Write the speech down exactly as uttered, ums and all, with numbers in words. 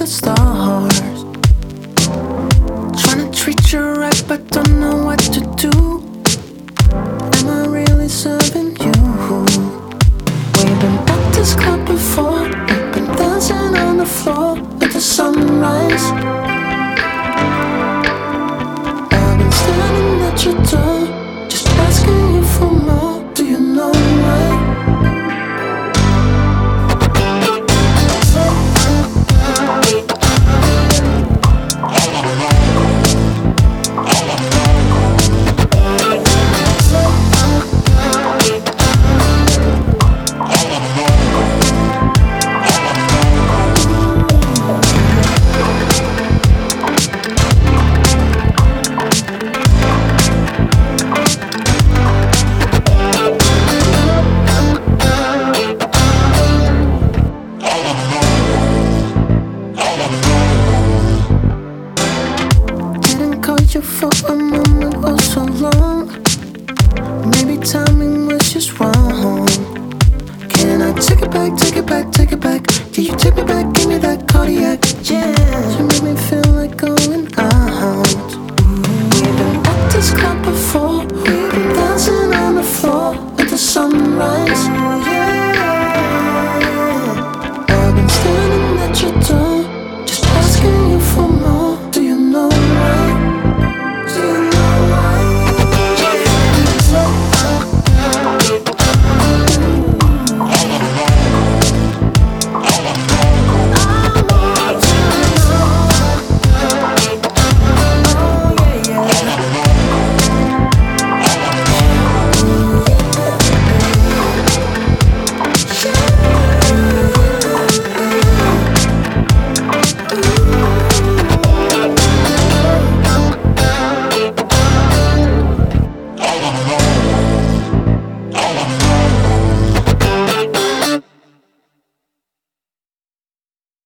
stars. Trying to treat you right, but don't know what to do. Am I really serving you? We've been at this club before. We've been dancing on the floor with the sunrise. I've been standing at your door, just asking you for more. Do you know why? You for a moment or so long. Maybe timing was just wrong. Can I take it back, take it back, take it back? Can you take me back, give me that cardiac? Yeah.